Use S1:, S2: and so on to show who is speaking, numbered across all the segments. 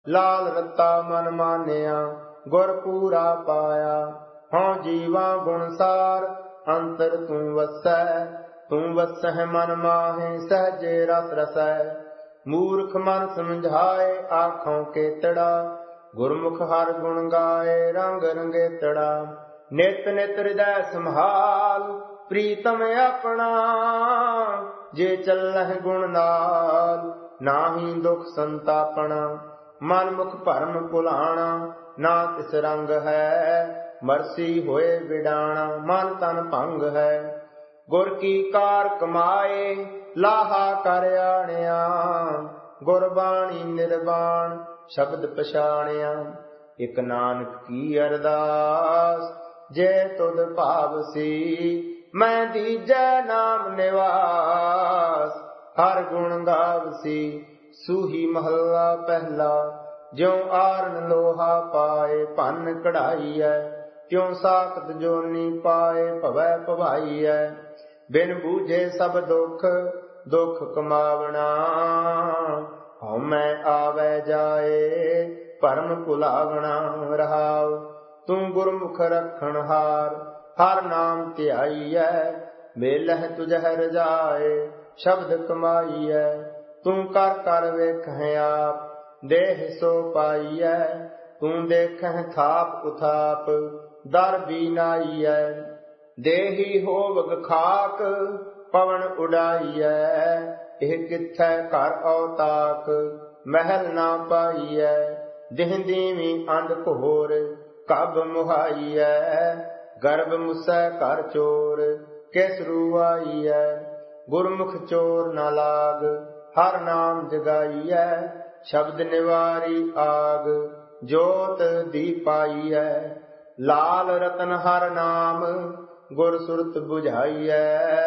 S1: ਲਾਲ ਰੱਤਾ ਮਨ ਮਾਨਿਆ ਗੁਰ ਪੂਰਾ ਪਾਇਆ। ਹਉ ਜੀਵਾ ਗੁਣਸਾਰ ਅੰਤਰ ਤੂੰ ਵਸੈ, ਤੂੰ ਵਸਹਿ ਮਨ ਮਾਹੇ ਸਹਜੇ ਰਸ ਰਸੈ। ਮੂਰਖ ਮਨ ਸਮਝਾਏ ਆਖੋਂ ਕੇਤੜਾ, ਗੁਰਮੁਖ ਹਰ ਗੁਣ ਗਾਏ ਰੰਗ ਰੰਗੇਤੜਾ। ਨਿਤ ਨਿਤ ਹਿਰਦੈ ਸੰਭਾਲ ਪ੍ਰੀਤਮ ਆਪਣਾ, ਜੇ ਚੱਲਹਿ ਗੁਣ ਨਾਲ ਨਾਹੀ ਦੁਖ ਸੰਤਾਪਣਾ। ਮਨ ਮੁਖ ਭਰਮ ਭੁਲਾਣਾ ਨਾ ਤਿਸ ਰੰਗ ਹੈ, ਮਰਸੀ ਹੋਏ ਵਿਡਾਣਾ ਮਨ ਤਨ ਭੰਗ ਹੈ। ਗੁਰ ਕੀ ਕਾਰ ਕਮਾਏ ਲਾਹਾ ਕਰ ਆਣਿਆ, ਗੁਰਬਾਣੀ ਨਿਰਵਾਣ ਸ਼ਬਦ ਪਛਾਣਿਆ। ਇਕ ਨਾਨਕ ਕੀ ਅਰਦਾਸ ਜੇ ਤੁਧ ਭਾਵਸੀ, ਮੈਂ ਦੀਜੈ ਨਾਮ ਨਿਵਾਸ ਹਰ ਗੁਣ ਗਾਵਸੀ। ਸੂਹੀ ਮਹੱਲਾ ਪਹਿਲਾ। ਜਿਉ ਆਰਨ ਲੋਹਾ ਪਾਏ ਭੰਨ ਕਢਾਈਐ, ਤਿਉ ਸਾਖਤ ਜੋਨੀ ਪਾਏ ਭਵੈ ਭਵਾਈਐ। ਬਿਨ ਬੂਝੇ ਸਭ ਦੁਖ ਦੁਖ ਕਮਾਵਣਾ, ਹਉਮੈ ਆਵੈ ਜਾਏ ਭਰਮ ਭੁਲਾਵਣਾ। ਰਹਾਉ ਤੂੰ ਗੁਰਮੁਖ ਰਖਣ ਹਾਰ, ਹਰ ਨਾਮ ਧਿਆਈਐ। ਮੇਲਹਿ ਤੁਝਹਿ ਰਜਾਏ ਸ਼ਬਦ ਕਮਾਈਐ। ਤੂੰ ਕਰ ਕਰ ਵੇਖਹਿ ਆਪ ਦੇਹ ਸੋ ਪਾਈਐ। ਤੂੰ ਦੇਖਹਿ ਥਾਪ ਉਥਾਪ ਦਰ ਬੀਨਾਈਐ। ਦੇਹੀ ਹੋਵਗ ਖਾਕ ਪਵਨ ਉਡਾਈਐ। ਇਹ ਕਿੱਥੈ ਘਰ ਔਤਾਕ ਮਹਿਲ ਨਾ ਪਾਈਐ। ਦਿਹ ਦੀਵੀ ਅੰਧ ਘੋਰ ਕਬ ਮੁਹਾਈਐ। ਗਰਭ ਮੁਸੈ ਘਰ ਚੋਰ ਕਿਸ ਰੂਆਈਐ। ਗੁਰਮੁਖ ਚੋਰ ਨਾ ਲਾਗ ਹਰ ਨਾਮ ਜਗਾਈਐ। ਸ਼ਬਦ ਨਿਵਾਰੀ ਆਗ ਜੋਤ ਦੀਪਾਈਐ। ਲਾਲ ਰਤਨ ਹਰ ਨਾਮ ਗੁਰ ਸੁਰਤ ਬੁਝਾਈਐ।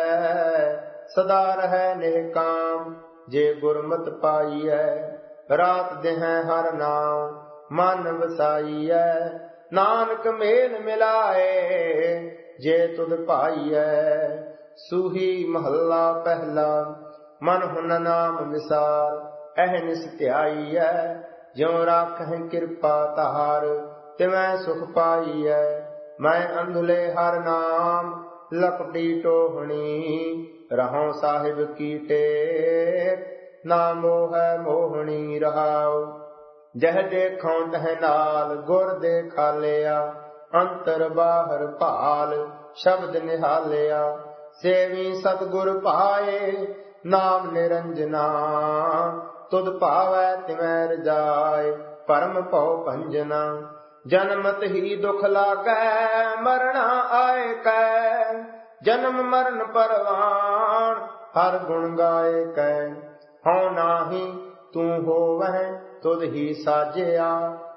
S1: ਸਦਾ ਰਹੈ ਨਿਹਕਾਮ ਜੇ ਗੁਰਮਤਿ ਪਾਈਐ। ਰਾਤ ਦਿਹੈ ਹਰ ਨਾਮ ਮਨ ਵਸਾਈਐ। ਨਾਨਕ ਮੇਲ ਮਿਲਾਏ ਜੇ ਤੁਧ ਪਾਈਐ। ਸੂਹੀ ਮਹੱਲਾ ਪਹਿਲਾ। ਮਨ ਹੁਨ ਨਾਮ ਵਿਸਾਰ ਅਹਨਿਸ ਧਿਆਈਐ। ਜਿਉ ਰਾਖਹਿ ਕਿਰਪਾ ਤਾਰ ਤਿਵੈ ਸੁਖ ਪਾਈਐ। ਮੈਂ ਅੰਧਲੇ ਹਰ ਨਾਮ ਲਪਟੀ ਟੋਹਣੀ। ਰਹਉ ਸਾਹਿਬ ਕੀ ਟੇਕ ਨਾ ਮੋਹੈ ਮੋਹਣੀ। ਰਹਾਉ ਜਹ ਦੇਖਉ ਤਹ ਨਾਲ ਗੁਰ ਦੇਖਾਲਿਆ। ਅੰਤਰ ਬਾਹਰ ਭਾਲ ਸ਼ਬਦ ਨਿਹਾਲਿਆ। ਸੇਵੀ ਸਤਿਗੁਰ ਪਾਏ ਨਾਮ ਨਿਰੰਜਨਾ। ਤੁਧ ਭਾਵੈ ਤਿਵੈ ਰਜਾਏ ਪਰਮ ਭਉ ਭੰਜਨਾ। ਜਨਮਤ ਹੀ ਦੁਖ ਲਾਗੈ ਮਰਣਾ ਆਏ ਕੈ। ਜਨਮ ਮਰਨ ਪਰਵਾਣ ਹਰ ਗੁਣ ਗਾਏ ਕੈ। ਹਉ ਨਾਹੀ ਤੂੰ ਹੋਵਹਿ ਤੁਧ ਹੀ ਸਾਜਿਆ।